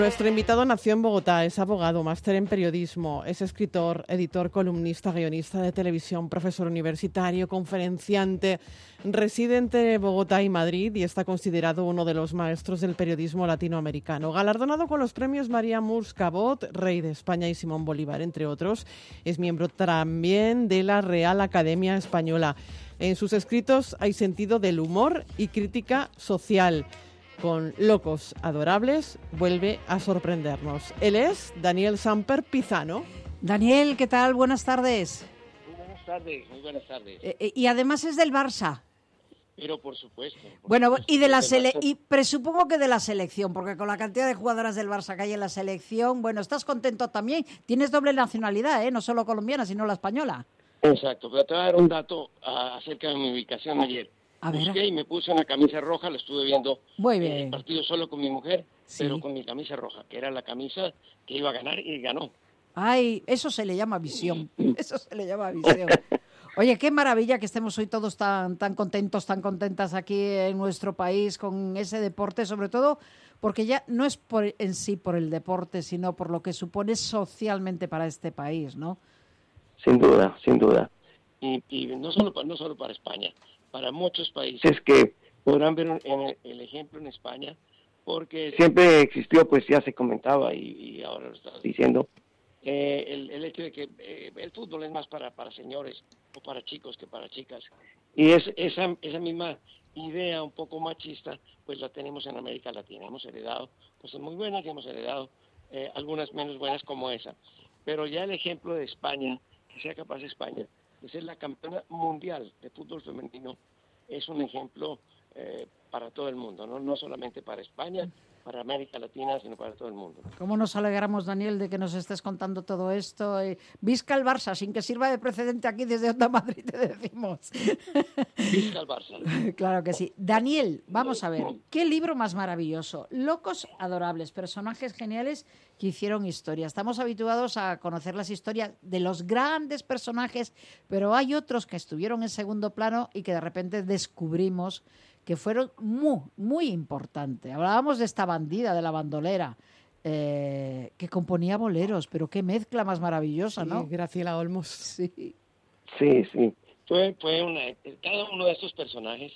Nuestro invitado nació en Bogotá, es abogado, máster en periodismo, es escritor, editor, columnista, guionista de televisión, profesor universitario, conferenciante, reside entre Bogotá y Madrid y está considerado uno de los maestros del periodismo latinoamericano. Galardonado con los premios María Murs Cabot, Rey de España y Simón Bolívar, entre otros, es miembro también de la Real Academia Española. En sus escritos hay sentido del humor y crítica social. Con Locos Adorables vuelve a sorprendernos. Él es Daniel Samper Pizano. Daniel, ¿qué tal? Buenas tardes. Muy buenas tardes. Y además es del Barça. Pero por supuesto. Y presupongo que de la selección, porque con la cantidad de jugadoras del Barça que hay en la selección, bueno, ¿estás contento también? Tienes doble nacionalidad, no solo colombiana, sino la española. Exacto, pero te voy a dar un dato acerca de mi ubicación ayer. Busqué y me puse una camisa roja, la estuve viendo el partido solo con mi mujer, sí, pero con mi camisa roja, que era la camisa que iba a ganar y ganó. Ay, eso se le llama visión, eso se le llama visión. Oye, qué maravilla que estemos hoy todos tan contentos, tan contentas aquí en nuestro país con ese deporte, sobre todo porque ya no es en sí por el deporte, sino por lo que supone socialmente para este país, ¿no? Sin duda, sin duda. Y no solo para España, para muchos países que podrán ver el ejemplo en España, porque siempre existió, pues ya se comentaba y ahora lo estás diciendo, el hecho de que el fútbol es más para señores o para chicos que para chicas. Y esa misma idea un poco machista, pues la tenemos en América Latina. Hemos heredado cosas muy buenas y hemos heredado algunas menos buenas como esa. Pero ya el ejemplo de España, que sea capaz España de ser la campeona mundial de fútbol femenino, es un ejemplo para todo el mundo, no solamente para España, para América Latina, sino para todo el mundo. ¿Cómo nos alegramos, Daniel, de que nos estés contando todo esto? Visca el Barça, sin que sirva de precedente aquí desde Onda Madrid, te decimos. Visca el Barça. Claro que sí. Daniel, vamos a ver, ¿qué libro más maravilloso? Locos Adorables, personajes geniales que hicieron historia. Estamos habituados a conocer las historias de los grandes personajes, pero hay otros que estuvieron en segundo plano y que de repente descubrimos que fueron muy importantes. Hablábamos de esta bandida, de la bandolera, que componía boleros, pero qué mezcla más maravillosa, ¿no? Graciela Olmos. Sí. Cada uno de estos personajes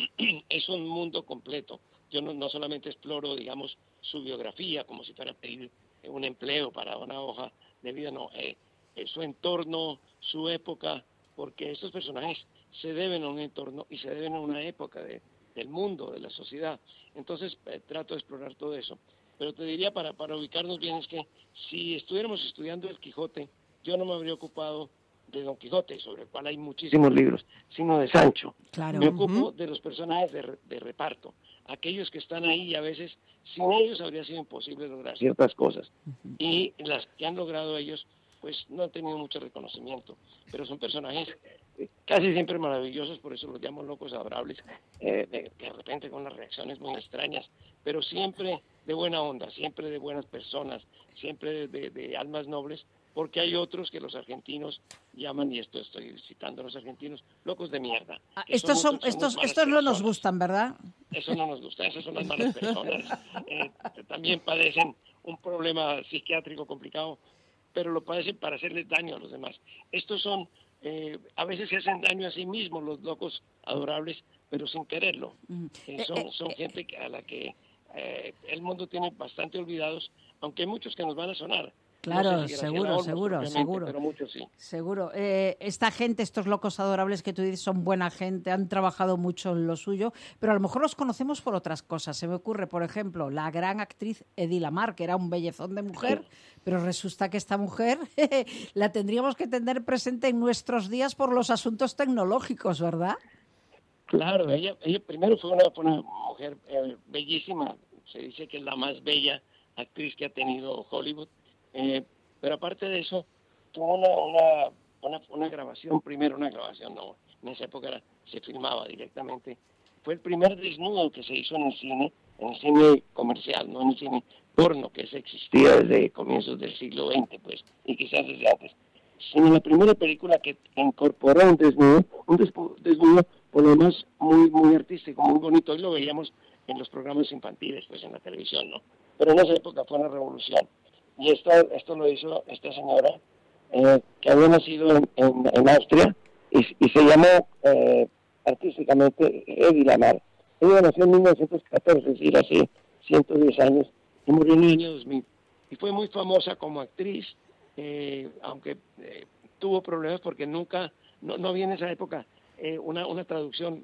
es un mundo completo. Yo no solamente exploro, digamos, su biografía, como si fuera a pedir un empleo para una hoja de vida, no, su entorno, su época, porque estos personajes se deben a un entorno y se deben a una época del mundo, de la sociedad. Entonces trato de explorar todo eso. Pero te diría, para ubicarnos bien, es que si estuviéramos estudiando el Quijote, yo no me habría ocupado de Don Quijote, sobre el cual hay muchísimos libros, sino de Sancho. Claro. Me ocupo de los personajes de reparto, aquellos que están ahí y a veces sin ellos habría sido imposible lograr ciertas cosas. Y las que han logrado ellos, pues no han tenido mucho reconocimiento, pero son personajes casi siempre maravillosos, por eso los llamo locos adorables, de repente con unas reacciones muy extrañas, pero siempre de buena onda, siempre de buenas personas, siempre de almas nobles, porque hay otros que los argentinos llaman, y esto estoy citando a los argentinos, locos de mierda. Estos no nos gustan, ¿verdad? Eso no nos gusta, esas son las malas personas. También padecen un problema psiquiátrico complicado, pero lo padecen para hacerles daño a los demás. Estos son, a veces se hacen daño a sí mismos los locos adorables, pero sin quererlo. Son gente a la que el mundo tiene bastante olvidados, aunque hay muchos que nos van a sonar. Claro, no sé si seguro. Pero muchos sí. Seguro. Esta gente, estos locos adorables que tú dices, son buena gente, han trabajado mucho en lo suyo, pero a lo mejor los conocemos por otras cosas. Se me ocurre, por ejemplo, la gran actriz Eddie Lamar, que era un bellezón de mujer, pero resulta que esta mujer la tendríamos que tener presente en nuestros días por los asuntos tecnológicos, ¿verdad? Claro, ella primero fue una mujer bellísima. Se dice que es la más bella actriz que ha tenido Hollywood. Pero aparte de eso, tuvo una grabación, no, en esa época se filmaba directamente. Fue el primer desnudo que se hizo en el cine comercial, no en el cine porno, que ese existía desde comienzos del siglo XX, pues, y quizás desde antes. Sino la primera película que incorporó un desnudo por lo demás muy artístico, muy bonito. Hoy lo veíamos en los programas infantiles, pues en la televisión, ¿no? pero en esa época fue una revolución. Y esto lo hizo esta señora, que había nacido en Austria, y se llamó artísticamente Hedy Lamarr. Ella nació en 1914, es decir, hace 110 años, y murió en el año 2000. Y fue muy famosa como actriz, aunque tuvo problemas porque nunca, no había en esa época una traducción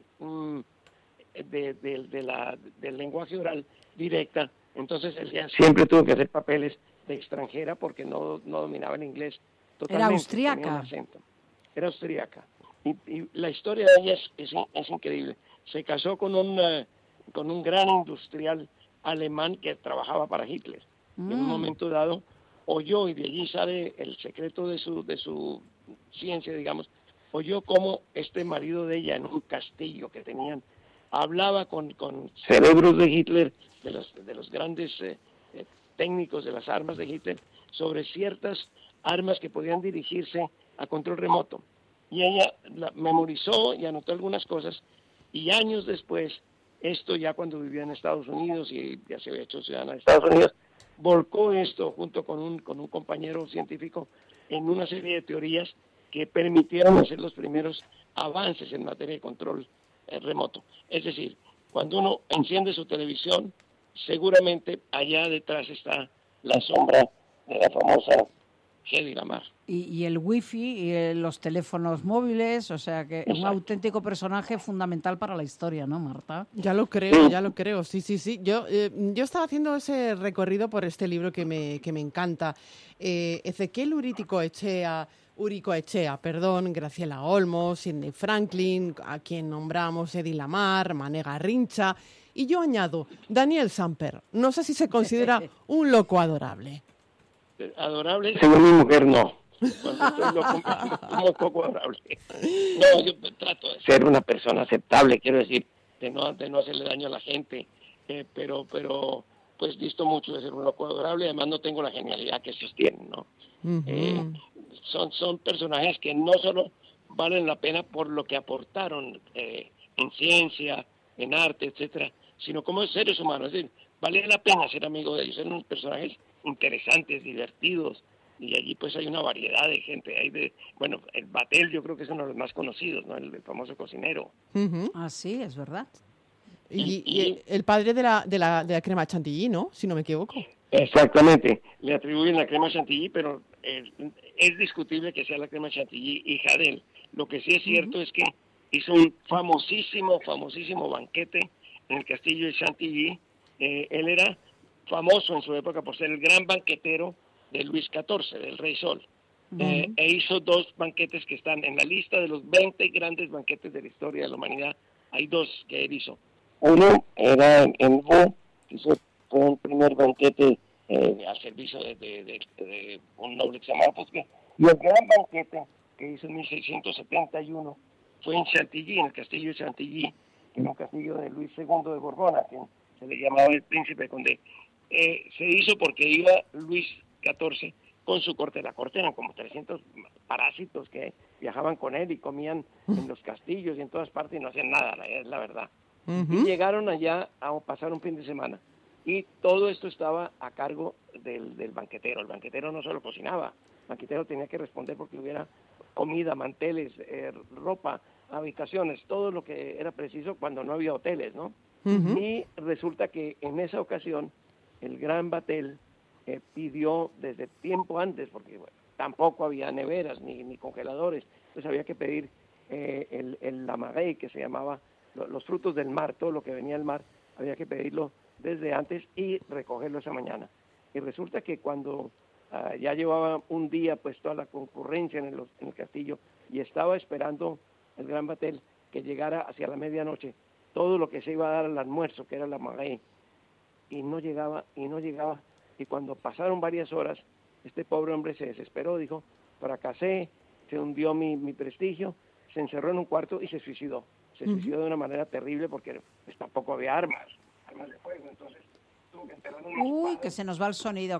del lenguaje oral directa. Entonces ella siempre tuvo que hacer papeles de extranjera porque no dominaba el inglés totalmente. Era austríaca. Era austríaca. Y la historia de ella es increíble. Se casó con un gran industrial alemán que trabajaba para Hitler. En un momento dado oyó, y de allí sale el secreto de su ciencia, digamos, oyó cómo este marido de ella en un castillo que tenían hablaba con cerebros de Hitler, de los grandes técnicos de las armas de Hitler, sobre ciertas armas que podían dirigirse a control remoto. Y ella memorizó y anotó algunas cosas, y años después, esto ya cuando vivía en Estados Unidos y ya se había hecho ciudadana de Estados Unidos, volcó esto junto con un compañero científico en una serie de teorías que permitieron hacer los primeros avances en materia de control remoto. Es decir, cuando uno enciende su televisión, seguramente allá detrás está la sombra de la famosa Hedy Lamarr. Y el wifi y los teléfonos móviles, o sea que es un auténtico personaje fundamental para la historia, ¿no, Marta? Ya lo creo, sí. Yo estaba haciendo ese recorrido por este libro que me encanta. Ezequiel Uricoechea, Graciela Olmos, Sidney Franklin, a quien nombramos Hedy Lamarr, Mané Garrincha, y yo añado Daniel Samper. No sé si se considera un loco adorable. Adorable, según mi mujer, no. Cuando estoy loco, me un poco adorable. No, yo trato de ser una persona aceptable, quiero decir, de no hacerle daño a la gente, pero pues visto mucho de ser un loco adorable, además no tengo la genialidad que ellos tienen, ¿no? Uh-huh. Son personajes que no solo valen la pena por lo que aportaron en ciencia, en arte, etcétera, sino como seres humanos. Es decir, vale la pena ser amigo de ellos. Son unos personajes interesantes, divertidos, y allí pues hay una variedad de gente. Bueno, el Batel yo creo que es uno de los más conocidos, ¿no? El famoso cocinero. Uh-huh. Ah, sí, es verdad. Y el padre de la crema chantilly, ¿no? Si no me equivoco. Exactamente, le atribuyen la crema chantilly, pero es discutible que sea la crema chantilly hija de él. Lo que sí es cierto es que hizo un famosísimo banquete en el castillo de Chantilly. Él era famoso en su época por ser el gran banquetero de Luis XIV, del Rey Sol. E hizo 2 banquetes que están en la lista de los 20 grandes banquetes de la historia de la humanidad. Hay 2 que él hizo. Uno era en Vaux, que fue un primer banquete al servicio de un noble que se llamaba Fosquet. Y el gran banquete que hizo en 1671 fue en Chantilly, en el castillo de Chantilly, que era un castillo de Luis II de Borbón, que se le llamaba el príncipe Condé. Se hizo porque iba Luis XIV con su corte. La corte eran como 300 parásitos que viajaban con él y comían en los castillos y en todas partes y no hacían nada, es la verdad. Uh-huh. Y llegaron allá a pasar un fin de semana. Y todo esto estaba a cargo del banquetero. El banquetero no solo cocinaba, el banquetero tenía que responder porque hubiera comida, manteles, ropa, habitaciones, todo lo que era preciso cuando no había hoteles, ¿no? Uh-huh. Y resulta que en esa ocasión el gran Batel pidió desde tiempo antes, porque bueno, tampoco había neveras ni congeladores, entonces había que pedir la maguey, que se llamaba los frutos del mar, todo lo que venía del mar, había que pedirlo desde antes y recogerlo esa mañana. Y resulta que cuando ya llevaba un día pues toda la concurrencia en el castillo y estaba esperando el gran Batel que llegara hacia la medianoche todo lo que se iba a dar al almuerzo, que era la maguey, y no llegaba, y cuando pasaron varias horas, este pobre hombre se desesperó, dijo, fracasé, se hundió mi prestigio, se encerró en un cuarto y se suicidó. Se suicidó de una manera terrible porque pues, tampoco había armas de fuego, entonces tuvo que enterrar Uy, que se nos va el sonido,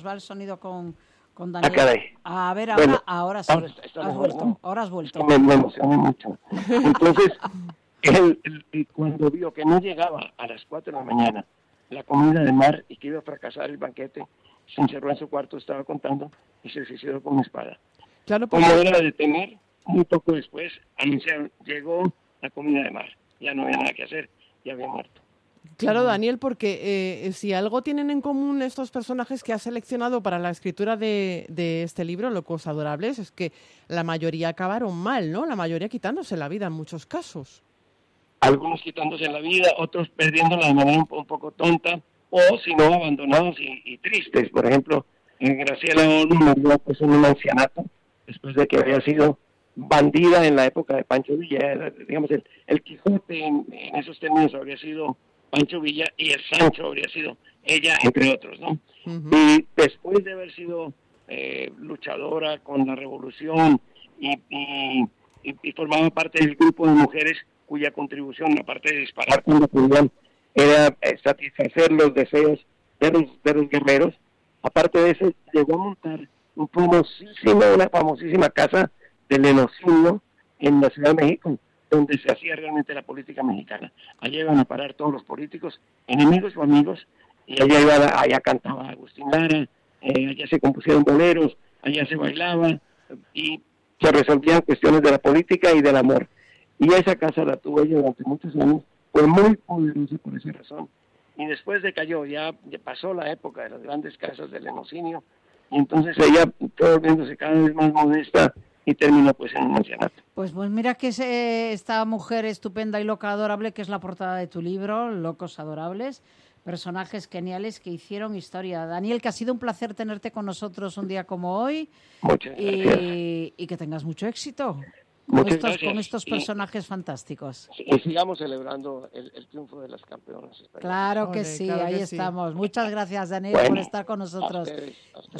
con Daniel. A ver, ahora sí, ahora has vuelto. Me emocioné mucho. Entonces, él, cuando vio que no llegaba a las 4 de la mañana, la comida de mar y que iba a fracasar el banquete, se encerró en su cuarto, estaba contando, y se suicidó con una espada. Claro, Como era de temer, muy poco después anunciaron, llegó la comida de mar. Ya no había nada que hacer, ya había muerto. Claro, Daniel, porque si algo tienen en común estos personajes que has seleccionado para la escritura de este libro, Locos Adorables, es que la mayoría acabaron mal, ¿no? La mayoría quitándose la vida en muchos casos. Algunos quitándose la vida, otros perdiéndola de manera un poco tonta, o si no, abandonados y tristes. Por ejemplo, Graciela Olmo murió pues, en un ancianato, después de que había sido bandida en la época de Pancho Villa. Digamos, el Quijote en esos términos habría sido Pancho Villa y el Sancho habría sido ella, entre otros, ¿no? Uh-huh. Y después de haber sido luchadora con la revolución y formaba parte del grupo de mujeres cuya contribución, aparte de disparar cuando podían, era satisfacer los deseos de los guerreros. Aparte de eso, llegó a montar una famosísima casa de lenocinio en la Ciudad de México, donde se hacía realmente la política mexicana. Allá iban a parar todos los políticos, enemigos o amigos, y allá cantaba Agustín Lara, allá se compusieron boleros, allá se bailaba, y se resolvían cuestiones de la política y del amor. Y esa casa la tuvo ella durante muchos años, fue muy poderosa por esa razón. Y después de cayó, ya pasó la época de las grandes casas del lenocinio, y entonces ella fue volviéndose cada vez más modesta y terminó pues en un ancianato. Pues mira que es esta mujer estupenda y loca adorable, que es la portada de tu libro, Locos Adorables, personajes geniales que hicieron historia. Daniel, que ha sido un placer tenerte con nosotros un día como hoy. Muchas gracias. Y que tengas mucho éxito con estos personajes fantásticos. Y sigamos celebrando el triunfo de las campeonas. Claro que sí, ahí estamos. Muchas gracias, Daniel, por estar con nosotros. A ustedes.